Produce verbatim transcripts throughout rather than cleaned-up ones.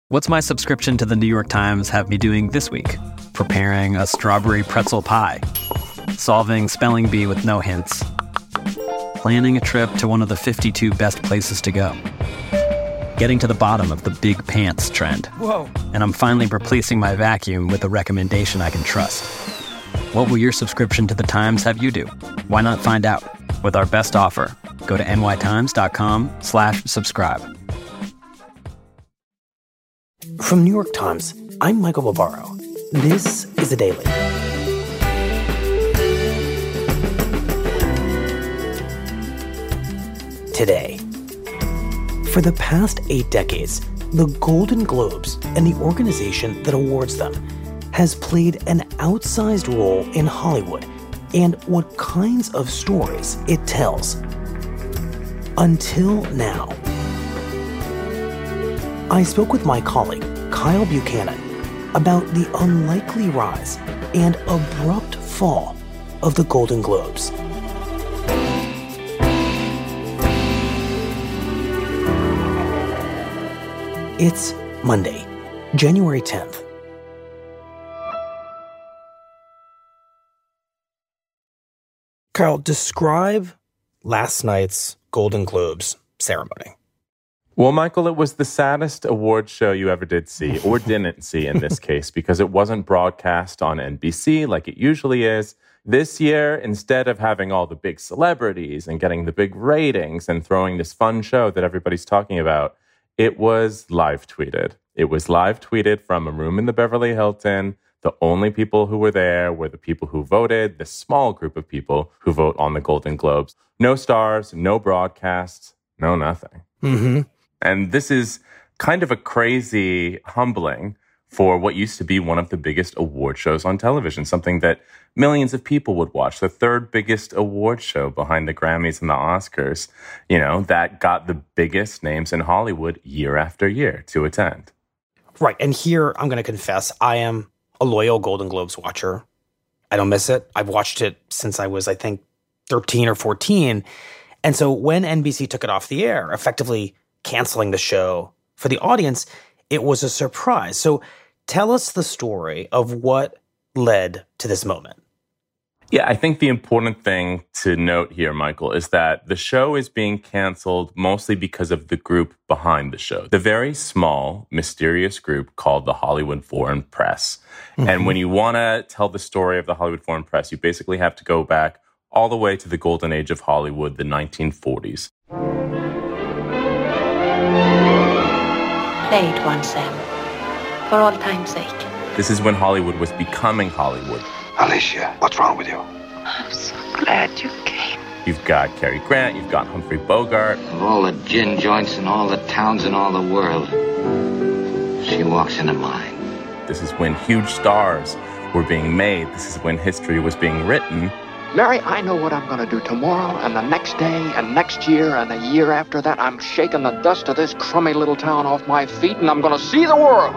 What's my subscription to the New York Times have me doing this week? Preparing a strawberry pretzel pie, solving spelling bee with no hints, planning a trip to one of the fifty-two best places to go, getting to the bottom of the big pants trend. Whoa. And I'm finally replacing my vacuum with a recommendation I can trust. What will your subscription to the Times have you do? Why not find out? With our best offer, go to nytimes.com slash subscribe. From New York Times, I'm Michael Barbaro. This is The Daily. Today, for the past eight decades, the Golden Globes and the organization that awards them has played an outsized role in Hollywood and what kinds of stories it tells. Until now. I spoke with my colleague, Kyle Buchanan, about the unlikely rise and abrupt fall of the Golden Globes. It's Monday, January tenth. Kyle, describe last night's Golden Globes ceremony. Well, Michael, it was the saddest award show you ever did see, or didn't see in this case, because it wasn't broadcast on N B C like it usually is. This year, instead of having all the big celebrities and getting the big ratings and throwing this fun show that everybody's talking about, it was live tweeted. It was live tweeted from a room in the Beverly Hilton. The only people who were there were the people who voted, the small group of people who vote on the Golden Globes. No stars, no broadcasts, no nothing. Mm-hmm. And this is kind of a crazy humbling for what used to be one of the biggest award shows on television, something that millions of people would watch, the third biggest award show behind the Grammys and the Oscars, you know, that got the biggest names in Hollywood year after year to attend. Right. And here, I'm going to confess, I am a loyal Golden Globes watcher. I don't miss it. I've watched it since I was, I think, thirteen or fourteen. And so when N B C took it off the air, effectively canceling the show for the audience, it was a surprise. So tell us the story of what led to this moment. Yeah, I think the important thing to note here, Michael, is that the show is being canceled mostly because of the group behind the show, the very small, mysterious group called the Hollywood Foreign Press. Mm-hmm. And when you want to tell the story of the Hollywood Foreign Press, you basically have to go back all the way to the golden age of Hollywood, the nineteen forties. Play it once, Sam. For all time's sake. This is when Hollywood was becoming Hollywood. Alicia, what's wrong with you? I'm so glad you came. You've got Cary Grant, you've got Humphrey Bogart. Of all the gin joints in all the towns in all the world, she walks into mine. This is when huge stars were being made. This is when history was being written. Mary, I know what I'm going to do tomorrow and the next day and next year and the year after that. I'm shaking the dust of this crummy little town off my feet and I'm going to see the world.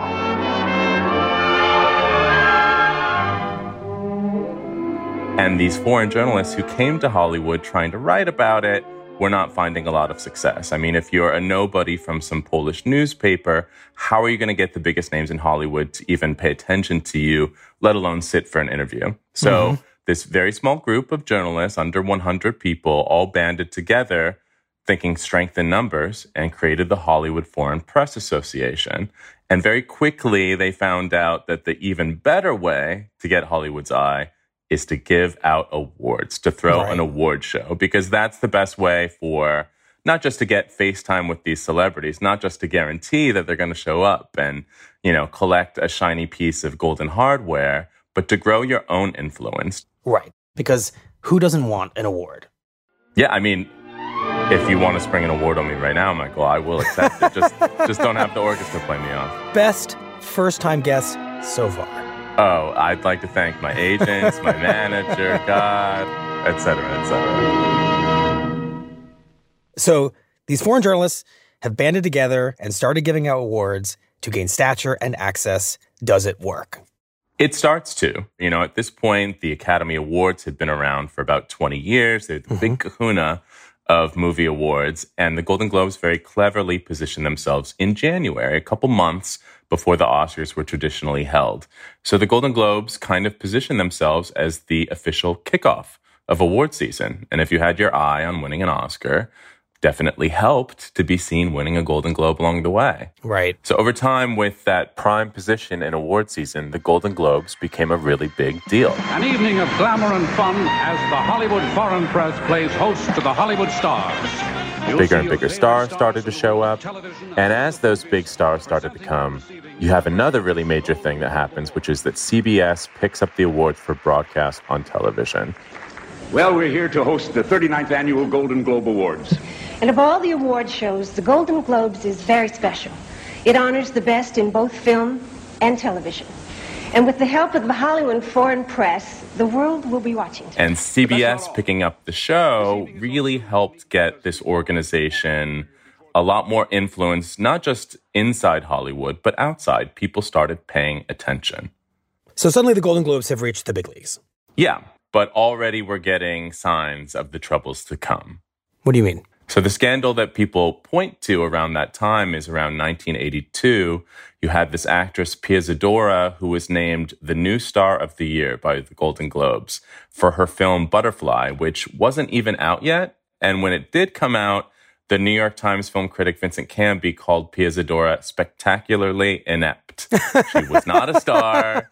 And these foreign journalists who came to Hollywood trying to write about it were not finding a lot of success. I mean, if you're a nobody from some Polish newspaper, how are you going to get the biggest names in Hollywood to even pay attention to you, let alone sit for an interview? So mm-hmm. this very small group of journalists, under one hundred people, all banded together, thinking strength in numbers, and created the Hollywood Foreign Press Association. And very quickly, they found out that the even better way to get Hollywood's eye is to give out awards, to throw right. an award show, because that's the best way for not just to get FaceTime with these celebrities, not just to guarantee that they're going to show up and, you know, collect a shiny piece of golden hardware, but to grow your own influence. Right. Because who doesn't want an award? Yeah, I mean, if you want to spring an award on me right now, Michael, I will accept it. Just, just don't have the orchestra play me off. Best first-time guest so far. Oh, I'd like to thank my agents, my manager, God, et cetera, et cetera. So these foreign journalists have banded together and started giving out awards to gain stature and access. Does it work? It starts to. You know, at this point, the Academy Awards had been around for about twenty years. They're the mm-hmm. big kahuna of movie awards, and the Golden Globes very cleverly positioned themselves in January, a couple months before the Oscars were traditionally held. So the Golden Globes kind of positioned themselves as the official kickoff of award season. And if you had your eye on winning an Oscar, definitely helped to be seen winning a Golden Globe along the way. Right. So over time, with that prime position in award season, the Golden Globes became a really big deal. An evening of glamour and fun as the Hollywood Foreign Press plays host to the Hollywood stars. You'll bigger and bigger stars started to show up. And as those big stars started to come, you have another really major thing that happens, which is that C B S picks up the awards for broadcast on television. Well, we're here to host the thirty-ninth Annual Golden Globe Awards. And of all the award shows, the Golden Globes is very special. It honors the best in both film and television. And with the help of the Hollywood Foreign Press, the world will be watching. And C B S picking up the show really helped get this organization a lot more influence, not just inside Hollywood, but outside. People started paying attention. So suddenly the Golden Globes have reached the big leagues. Yeah, but already we're getting signs of the troubles to come. What do you mean? So the scandal that people point to around that time is around nineteen eighty-two. You had this actress, Pia Zadora, who was named the new star of the year by the Golden Globes for her film Butterfly, which wasn't even out yet. And when it did come out, the New York Times film critic Vincent Canby called Pia Zadora spectacularly inept. She was not a star.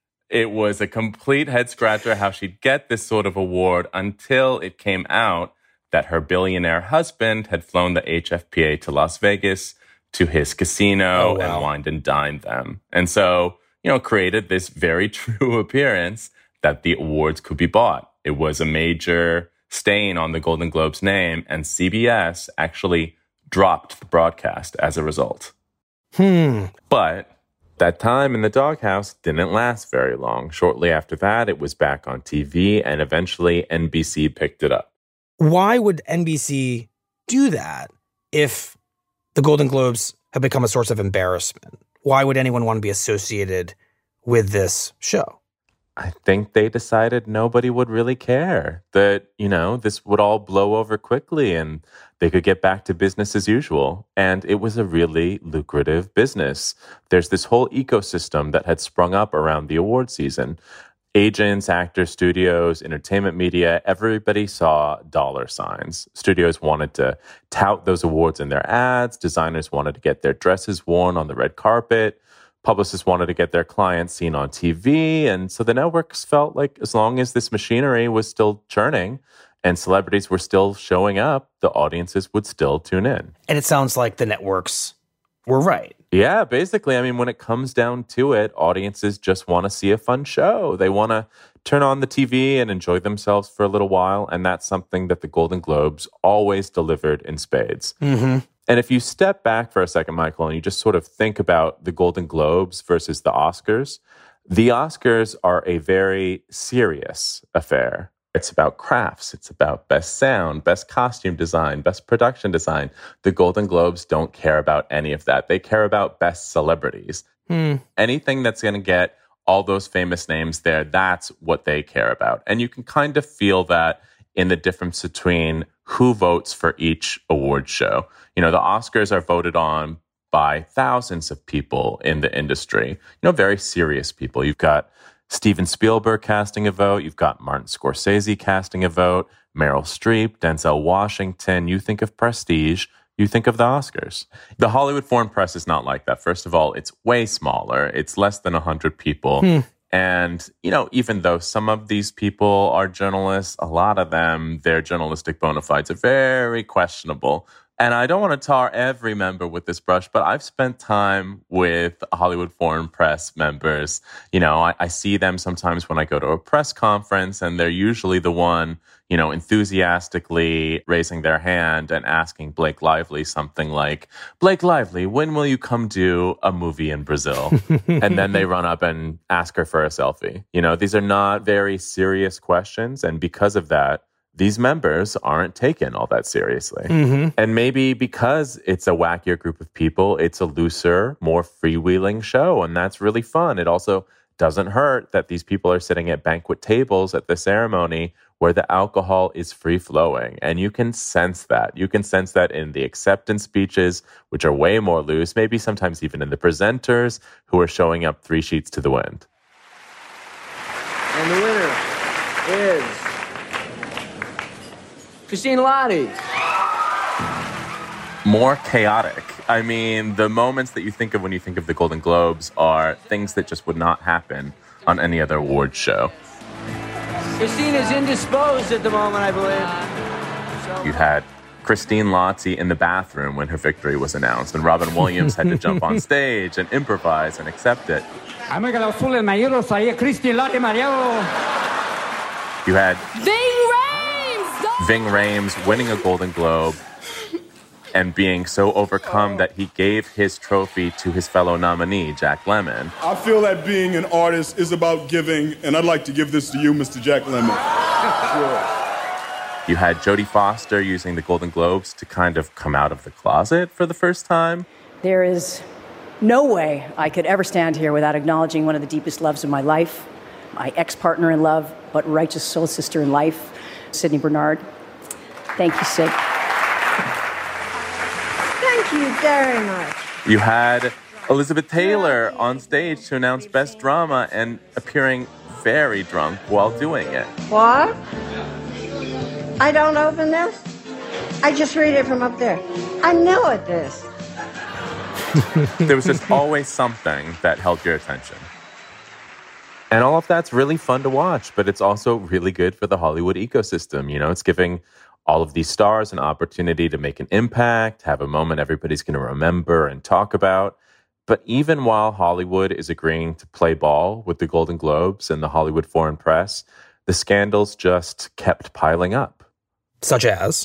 It was a complete head-scratcher how she'd get this sort of award until it came out that her billionaire husband had flown the H F P A to Las Vegas to his casino oh, wow. and wined and dined them. And so, you know, created this very true appearance that the awards could be bought. It was a major stain on the Golden Globes name, and C B S actually dropped the broadcast as a result. Hmm. But that time in the doghouse didn't last very long. Shortly after that, it was back on T V, and eventually N B C picked it up. Why would N B C do that if the Golden Globes have become a source of embarrassment? Why would anyone want to be associated with this show? I think they decided nobody would really care, that, you know, this would all blow over quickly and they could get back to business as usual. And it was a really lucrative business. There's this whole ecosystem that had sprung up around the award season. Agents, actors, studios, entertainment media, everybody saw dollar signs. Studios wanted to tout those awards in their ads. Designers wanted to get their dresses worn on the red carpet. Publicists wanted to get their clients seen on T V. And so the networks felt like as long as this machinery was still churning and celebrities were still showing up, the audiences would still tune in. And it sounds like the networks were right. Yeah, basically. I mean, when it comes down to it, audiences just want to see a fun show. They want to turn on the T V and enjoy themselves for a little while. And that's something that the Golden Globes always delivered in spades. Mm-hmm. And if you step back for a second, Michael, and you just sort of think about the Golden Globes versus the Oscars, the Oscars are a very serious affair. It's about crafts. It's about best sound, best costume design, best production design. The Golden Globes don't care about any of that. They care about best celebrities. Hmm. Anything that's going to get all those famous names there, that's what they care about. And you can kind of feel that in the difference between who votes for each award show. You know, the Oscars are voted on by thousands of people in the industry, you know, very serious people. You've got Steven Spielberg casting a vote. You've got Martin Scorsese casting a vote, Meryl Streep, Denzel Washington. You think of prestige, you think of the Oscars. The Hollywood Foreign Press is not like that. First of all, it's way smaller. It's less than one hundred people. Hmm. And, you know, even though some of these people are journalists, a lot of them, their journalistic bona fides are very questionable. And I don't want to tar every member with this brush, but I've spent time with Hollywood Foreign Press members. You know, I, I see them sometimes when I go to a press conference, and they're usually the one, you know, enthusiastically raising their hand and asking Blake Lively something like, Blake Lively, when will you come do a movie in Brazil? And then they run up and ask her for a selfie. You know, these are not very serious questions. And because of that, these members aren't taken all that seriously. Mm-hmm. And maybe because it's a wackier group of people, it's a looser, more freewheeling show. And that's really fun. It also doesn't hurt that these people are sitting at banquet tables at the ceremony where the alcohol is free-flowing. And you can sense that. You can sense that in the acceptance speeches, which are way more loose, maybe sometimes even in the presenters who are showing up three sheets to the wind. And the winner is Christine Lottie. More chaotic. I mean, the moments that you think of when you think of the Golden Globes are things that just would not happen on any other awards show. Christine is indisposed at the moment, I believe. So. You had Christine Lottie in the bathroom when her victory was announced, and Robin Williams had to jump on stage and improvise and accept it. You had Ving Rhames! Ving Rhames winning a Golden Globe and being so overcome that he gave his trophy to his fellow nominee, Jack Lemmon. I feel that being an artist is about giving, and I'd like to give this to you, Mister Jack Lemmon. Sure. You had Jodie Foster using the Golden Globes to kind of come out of the closet for the first time. There is no way I could ever stand here without acknowledging one of the deepest loves of my life, my ex-partner in love, but righteous soul sister in life, Sydney Bernard. Thank you, Sid. Thank you very much. You had Elizabeth Taylor on stage to announce Best Drama and appearing very drunk while doing it. What? I don't open this? I just read it from up there. I know it is. There was just always something that held your attention. And all of that's really fun to watch, but it's also really good for the Hollywood ecosystem. You know, it's giving all of these stars an opportunity to make an impact, have a moment everybody's going to remember and talk about. But even while Hollywood is agreeing to play ball with the Golden Globes and the Hollywood Foreign Press, the scandals just kept piling up. Such as?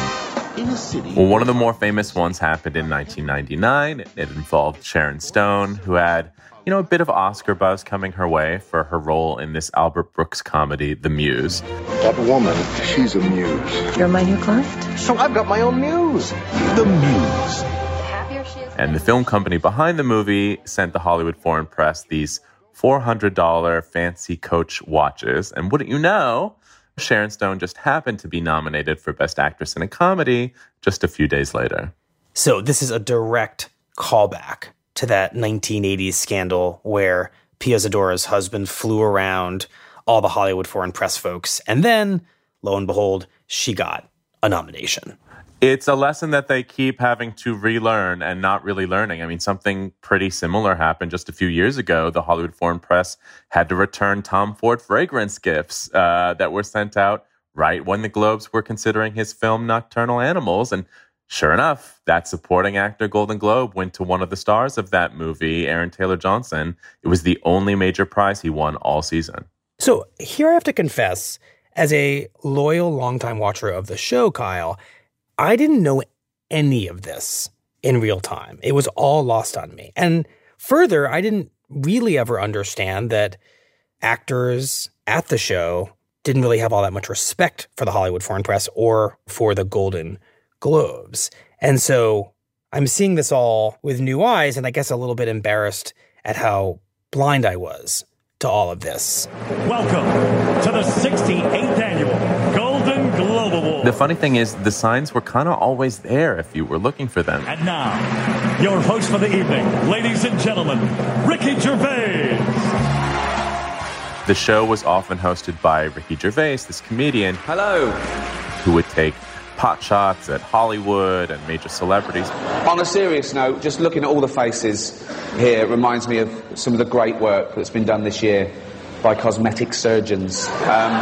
Well, one of the more famous ones happened in nineteen ninety-nine. It involved Sharon Stone, who had, you know, a bit of Oscar buzz coming her way for her role in this Albert Brooks comedy, The Muse. That woman, she's a muse. You're my new client? So I've got my own muse. The Muse. And the film company behind the movie sent the Hollywood Foreign Press these four hundred dollars fancy Coach watches. And wouldn't you know, Sharon Stone just happened to be nominated for Best Actress in a Comedy just a few days later. So this is a direct callback to that nineteen eighties scandal where Pia Zadora's husband flew around all the Hollywood Foreign Press folks. And then, lo and behold, she got a nomination. It's a lesson that they keep having to relearn and not really learning. I mean, something pretty similar happened just a few years ago. The Hollywood Foreign Press had to return Tom Ford fragrance gifts uh, that were sent out right when the Globes were considering his film Nocturnal Animals. And sure enough, that supporting actor Golden Globe went to one of the stars of that movie, Aaron Taylor Johnson. It was the only major prize he won all season. So here I have to confess, as a loyal, longtime watcher of the show, Kyle, I didn't know any of this in real time. It was all lost on me. And further, I didn't really ever understand that actors at the show didn't really have all that much respect for the Hollywood Foreign Press or for the Golden Globes. And so I'm seeing this all with new eyes, and I guess a little bit embarrassed at how blind I was to all of this. Welcome to the sixty-eighth Annual Golden Globe Awards. The funny thing is, the signs were kind of always there if you were looking for them. And now, your host for the evening, ladies and gentlemen, Ricky Gervais. The show was often hosted by Ricky Gervais, this comedian. Hello. Who would take pot shots at Hollywood and major celebrities. On a serious note, just looking at all the faces here reminds me of some of the great work that's been done this year by cosmetic surgeons. Um,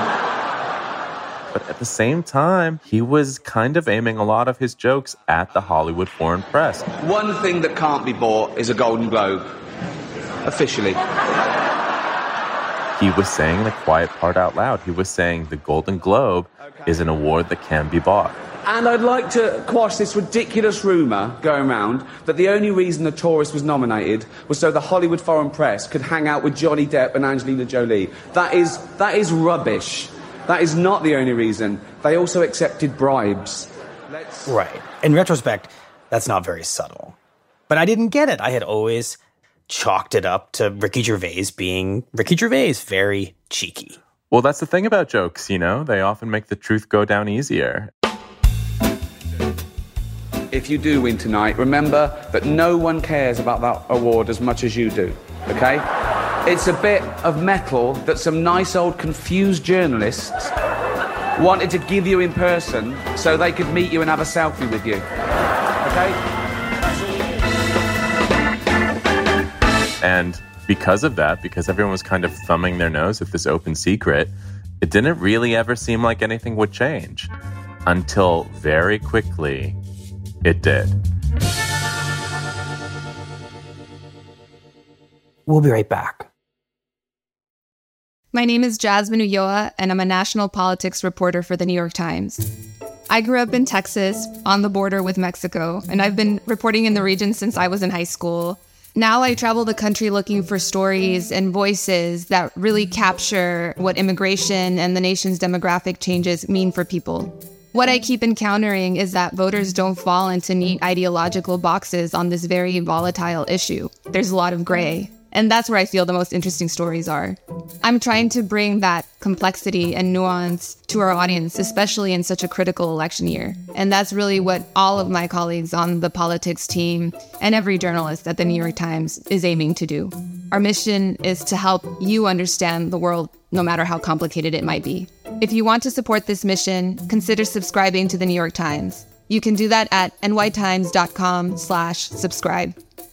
but at the same time, he was kind of aiming a lot of his jokes at the Hollywood Foreign Press. One thing that can't be bought is a Golden Globe. Officially. He was saying the quiet part out loud. He was saying the Golden Globe okay. is an award that can be bought. And I'd like to quash this ridiculous rumour going around that the only reason The Tourist was nominated was so the Hollywood Foreign Press could hang out with Johnny Depp and Angelina Jolie. That is, that is rubbish. That is not the only reason. They also accepted bribes. Let's... Right. In retrospect, that's not very subtle. But I didn't get it. I had always chalked it up to Ricky Gervais being Ricky Gervais, very cheeky. Well, that's the thing about jokes, you know? They often make the truth go down easier. If you do win tonight, remember that no one cares about that award as much as you do, okay? It's a bit of metal that some nice old confused journalists wanted to give you in person so they could meet you and have a selfie with you, okay? And because of that, because everyone was kind of thumbing their nose at this open secret, it didn't really ever seem like anything would change. Until very quickly, it did. We'll be right back. My name is Jasmine Ulloa, and I'm a national politics reporter for the New York Times. I grew up in Texas, on the border with Mexico, and I've been reporting in the region since I was in high school. Now I travel the country looking for stories and voices that really capture what immigration and the nation's demographic changes mean for people. What I keep encountering is that voters don't fall into neat ideological boxes on this very volatile issue. There's a lot of gray. And that's where I feel the most interesting stories are. I'm trying to bring that complexity and nuance to our audience, especially in such a critical election year. And that's really what all of my colleagues on the politics team and every journalist at the New York Times is aiming to do. Our mission is to help you understand the world, no matter how complicated it might be. If you want to support this mission, consider subscribing to the New York Times. You can do that at nytimes.com slash subscribe.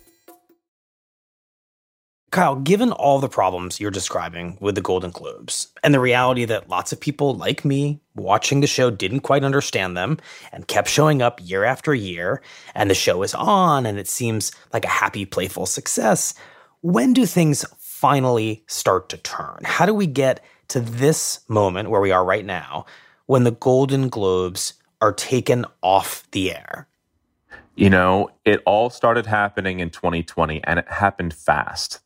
Kyle, given all the problems you're describing with the Golden Globes and the reality that lots of people like me watching the show didn't quite understand them and kept showing up year after year, and the show is on and it seems like a happy, playful success, when do things finally start to turn? How do we get to this moment where we are right now when the Golden Globes are taken off the air? You know, it all started happening in twenty twenty, and it happened fast.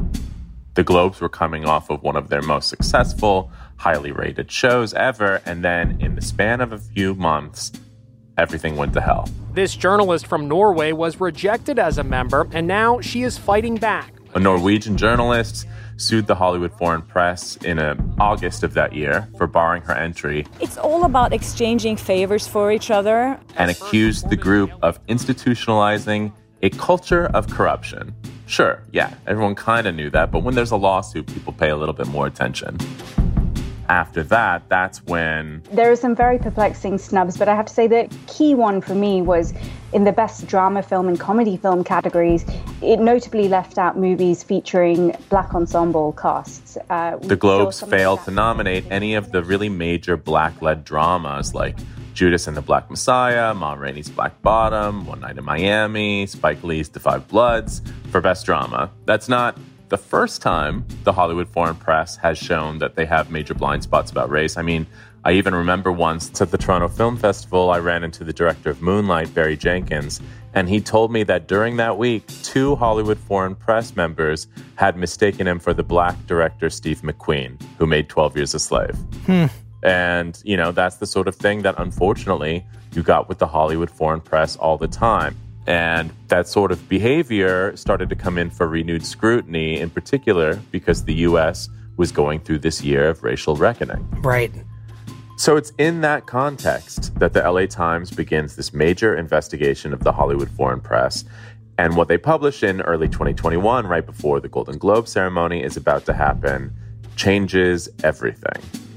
The Globes were coming off of one of their most successful, highly rated shows ever, and then in the span of a few months, everything went to hell. This journalist from Norway was rejected as a member, and now she is fighting back. A Norwegian journalist sued the Hollywood Foreign Press in uh, August of that year for barring her entry. It's all about exchanging favors for each other. And accused the group of institutionalizing a culture of corruption. Sure, yeah, everyone kind of knew that, but when there's a lawsuit, people pay a little bit more attention. After that, that's when... There are some very perplexing snubs, but I have to say the key one for me was in the best drama film and comedy film categories. It notably left out movies featuring black ensemble casts. Uh, the Globes failed to nominate any of the really major black-led dramas like Judas and the Black Messiah, Ma Rainey's Black Bottom, One Night in Miami, Spike Lee's Da Five Bloods for Best Drama. That's not the first time the Hollywood Foreign Press has shown that they have major blind spots about race. I mean, I even remember once at the Toronto Film Festival, I ran into the director of Moonlight, Barry Jenkins, and he told me that during that week, two Hollywood Foreign Press members had mistaken him for the black director Steve McQueen, who made twelve Years a Slave. Hmm. And, you know, that's the sort of thing that, unfortunately, you got with the Hollywood Foreign Press all the time. And that sort of behavior started to come in for renewed scrutiny, in particular because the U S was going through this year of racial reckoning. Right. So it's in that context that the L A Times begins this major investigation of the Hollywood Foreign Press. And what they publish in early twenty twenty-one, right before the Golden Globe ceremony is about to happen, changes everything.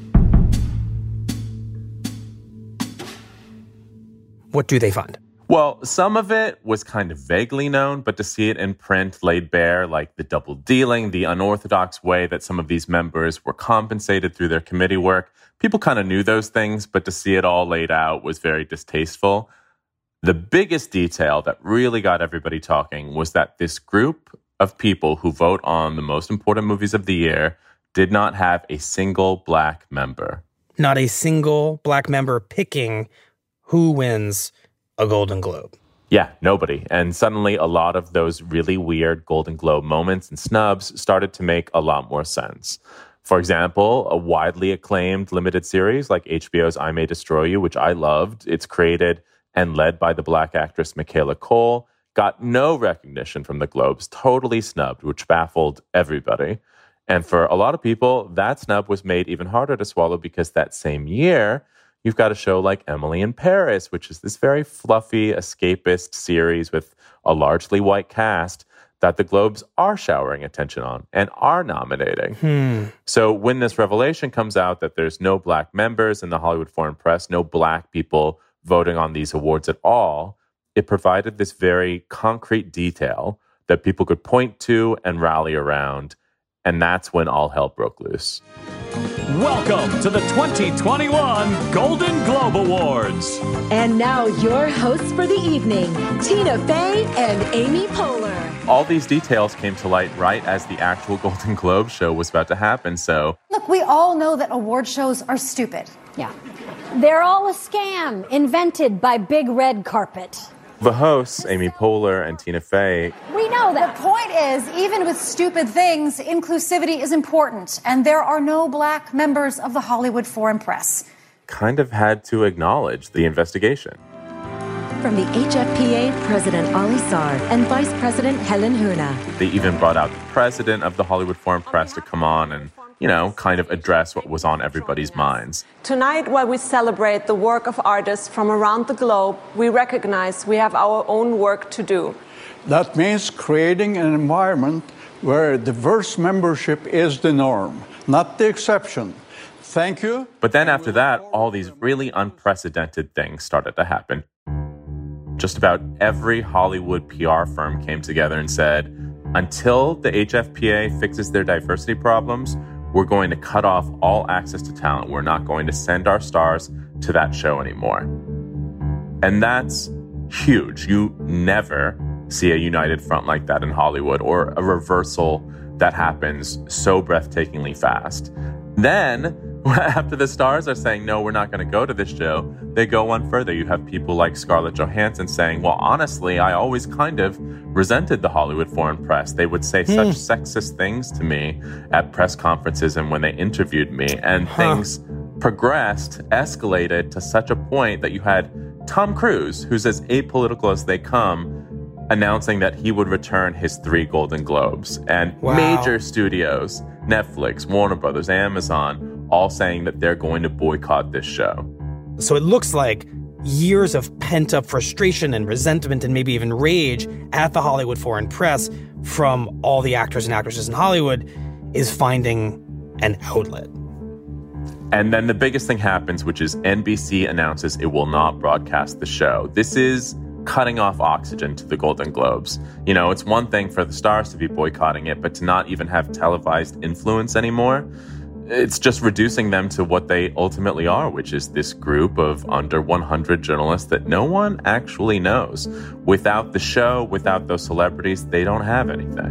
What do they find? Well, some of it was kind of vaguely known, but to see it in print laid bare, like the double dealing, the unorthodox way that some of these members were compensated through their committee work, people kind of knew those things, but to see it all laid out was very distasteful. The biggest detail that really got everybody talking was that this group of people who vote on the most important movies of the year did not have a single black member. Not a single black member picking who wins a Golden Globe. Yeah, nobody. And suddenly a lot of those really weird Golden Globe moments and snubs started to make a lot more sense. For example, a widely acclaimed limited series like H B O's I May Destroy You, which I loved. It's created and led by the black actress Michaela Cole, got no recognition from the Globes, totally snubbed, which baffled everybody. And for a lot of people, that snub was made even harder to swallow because that same year, you've got a show like Emily in Paris, which is this very fluffy, escapist series with a largely white cast that the Globes are showering attention on and are nominating. Hmm. So when this revelation comes out that there's no black members in the Hollywood Foreign Press, no black people voting on these awards at all, it provided this very concrete detail that people could point to and rally around. And that's when all hell broke loose. Welcome to the twenty twenty-one Golden Globe Awards. And now your hosts for the evening, Tina Fey and Amy Poehler. All these details came to light right as the actual Golden Globe show was about to happen, so... Look, we all know that award shows are stupid. Yeah. They're all a scam invented by Big Red Carpet. The hosts, Amy Poehler and Tina Fey... We know that. The point is, even with stupid things, inclusivity is important, and there are no black members of the Hollywood Foreign Press. kind of had to acknowledge the investigation. From the H F P A, President Ali Saar and Vice President Helen Huna. They even brought out the president of the Hollywood Foreign Press to come on and, you know, kind of address what was on everybody's minds. Tonight, while we celebrate the work of artists from around the globe, we recognize we have our own work to do. That means creating an environment where diverse membership is the norm, not the exception. Thank you. But then after that, all these really unprecedented things started to happen. Just about every Hollywood P R firm came together and said, until the H F P A fixes their diversity problems, we're going to cut off all access to talent. We're not going to send our stars to that show anymore. And that's huge. You never see a united front like that in Hollywood, or a reversal that happens so breathtakingly fast. Then, after the stars are saying, no, we're not going to go to this show, they go one further. You have people like Scarlett Johansson saying, well, honestly, I always kind of resented the Hollywood Foreign Press. They would say such sexist things to me at press conferences and when they interviewed me. And Huh. things progressed, escalated to such a point that you had Tom Cruise, who's as apolitical as they come, announcing that he would return his three Golden Globes. And Wow. major studios, Netflix, Warner Brothers, Amazon, all saying that they're going to boycott this show. So it looks like years of pent-up frustration and resentment and maybe even rage at the Hollywood Foreign Press from all the actors and actresses in Hollywood is finding an outlet. And then the biggest thing happens, which is N B C announces it will not broadcast the show. This is cutting off oxygen to the Golden Globes. You know, it's one thing for the stars to be boycotting it, but to not even have televised influence anymore, it's just reducing them to what they ultimately are, which is this group of under one hundred journalists that no one actually knows. Without the show, without those celebrities, they don't have anything.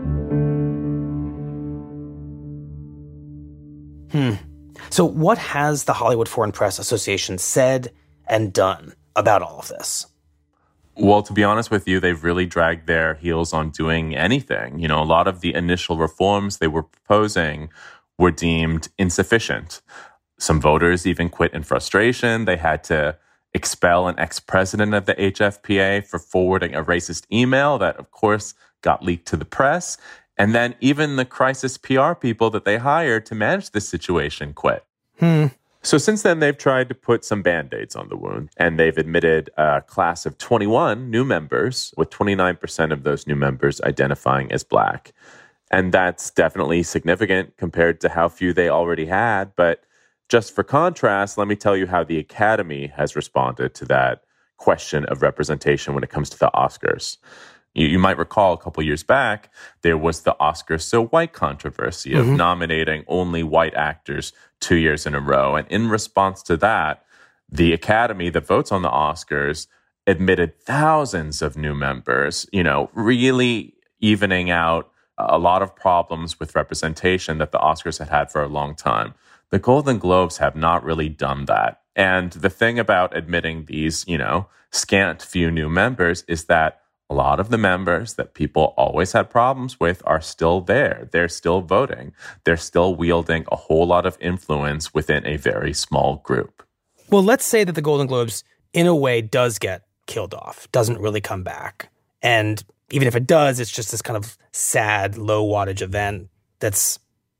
Hmm. So what has the Hollywood Foreign Press Association said and done about all of this? Well, to be honest with you, they've really dragged their heels on doing anything. You know, a lot of the initial reforms they were proposing were deemed insufficient. Some voters even quit in frustration. They had to expel an ex-president of the H F P A for forwarding a racist email that, of course, got leaked to the press. And then even the crisis P R people that they hired to manage this situation quit. Hmm. So since then, they've tried to put some Band-Aids on the wound, and they've admitted a class of twenty-one new members, with twenty-nine percent of those new members identifying as Black. And that's definitely significant compared to how few they already had. But just for contrast, let me tell you how the Academy has responded to that question of representation when it comes to the Oscars. You, you might recall a couple years back, there was the Oscars So White controversy of Mhm. nominating only white actors two years in a row. And in response to that, the Academy that votes on the Oscars admitted thousands of new members, you know, really evening out a lot of problems with representation that the Oscars had had for a long time. The Golden Globes have not really done that. And the thing about admitting these, you know, scant few new members is that a lot of the members that people always had problems with are still there. They're still voting. They're still wielding a whole lot of influence within a very small group. Well, let's say that the Golden Globes, in a way, does get killed off, doesn't really come back. And even if it does, it's just this kind of sad, low wattage event that's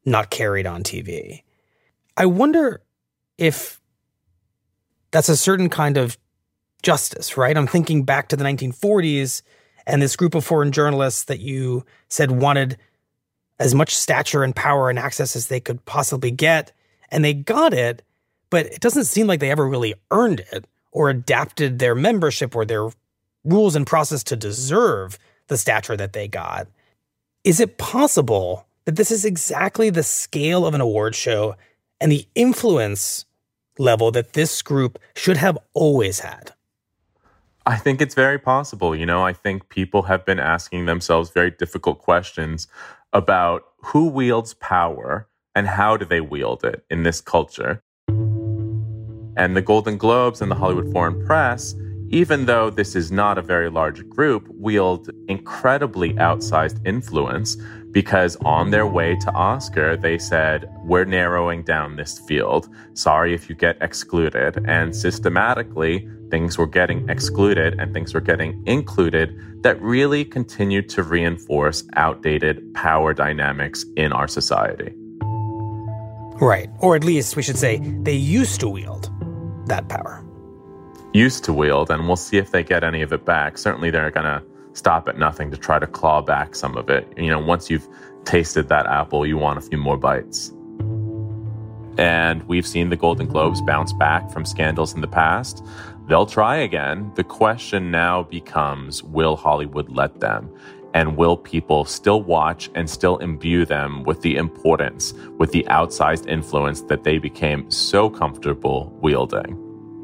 not carried on T V. I wonder if that's a certain kind of justice, right? I'm thinking back to the nineteen forties and this group of foreign journalists that you said wanted as much stature and power and access as they could possibly get, and they got it, but it doesn't seem like they ever really earned it or adapted their membership or their rules and process to deserve the stature that they got. Is it possible that this is exactly the scale of an award show and the influence level that this group should have always had? I think it's very possible. You know, I think people have been asking themselves very difficult questions about who wields power and how do they wield it in this culture. And the Golden Globes and the Hollywood Foreign Press, even though this is not a very large group, wield incredibly outsized influence because on their way to Oscar, they said, we're narrowing down this field. Sorry if you get excluded. And systematically, things were getting excluded and things were getting included that really continued to reinforce outdated power dynamics in our society. Right. Or at least we should say they used to wield that power. Used to wield, and we'll see if they get any of it back. Certainly they're going to stop at nothing to try to claw back some of it. You know, once you've tasted that apple, you want a few more bites. And we've seen the Golden Globes bounce back from scandals in the past. They'll try again. The question now becomes, will Hollywood let them? And will people still watch and still imbue them with the importance, with the outsized influence that they became so comfortable wielding?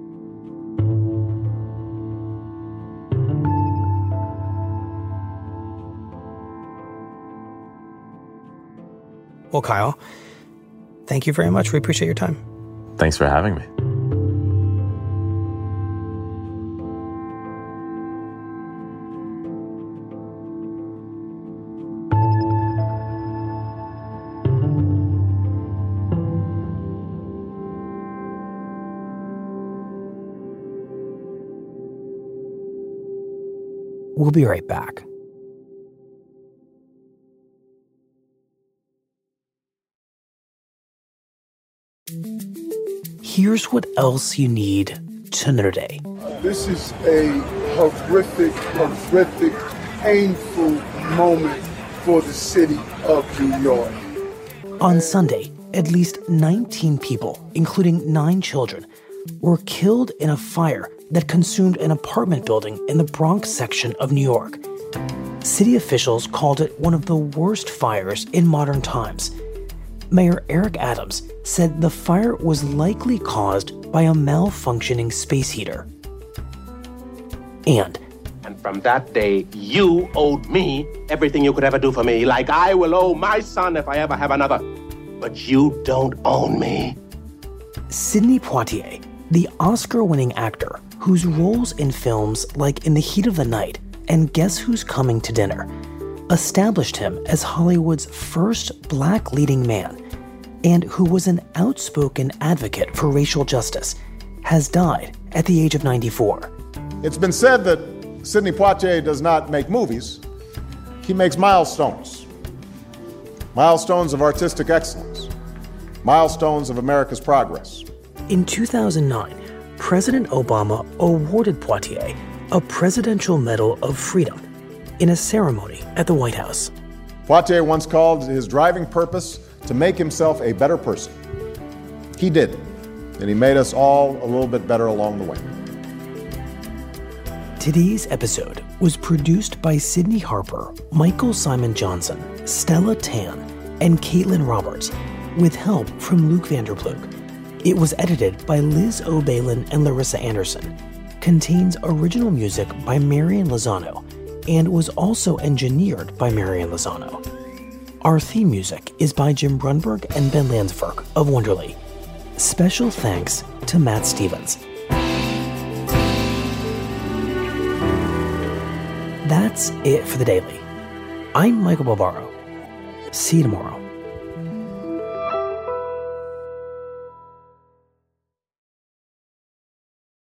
Well, Kyle, thank you very much. We appreciate your time. Thanks for having me. We'll be right back. Here's what else you need to know today. This is a horrific, horrific, painful moment for the city of New York. On Sunday, at least nineteen people, including nine children, were killed in a fire that consumed an apartment building in the Bronx section of New York. City officials called it one of the worst fires in modern times. Mayor Eric Adams said the fire was likely caused by a malfunctioning space heater. And, and from that day, you owed me everything you could ever do for me, like I will owe my son if I ever have another. But you don't own me. Sidney Poitier, the Oscar-winning actor whose roles in films like In the Heat of the Night and Guess Who's Coming to Dinner established him as Hollywood's first black leading man, and who was an outspoken advocate for racial justice, has died at the age of ninety-four. It's been said that Sidney Poitier does not make movies. He makes milestones. Milestones of artistic excellence. Milestones of America's progress. In two thousand nine, President Obama awarded Poitier a Presidential Medal of Freedom in a ceremony at the White House. Poitier once called his driving purpose to make himself a better person. He did, and he made us all a little bit better along the way. Today's episode was produced by Sydney Harper, Michael Simon Johnson, Stella Tan, and Caitlin Roberts, with help from Luke Vanderplug. It was edited by Liz O'Balin and Larissa Anderson, contains original music by Marian Lozano, and was also engineered by Marian Lozano. Our theme music is by Jim Brunberg and Ben Landsberg of Wonderly. Special thanks to Matt Stevens. That's it for the Daily. I'm Michael Barbaro. See you tomorrow.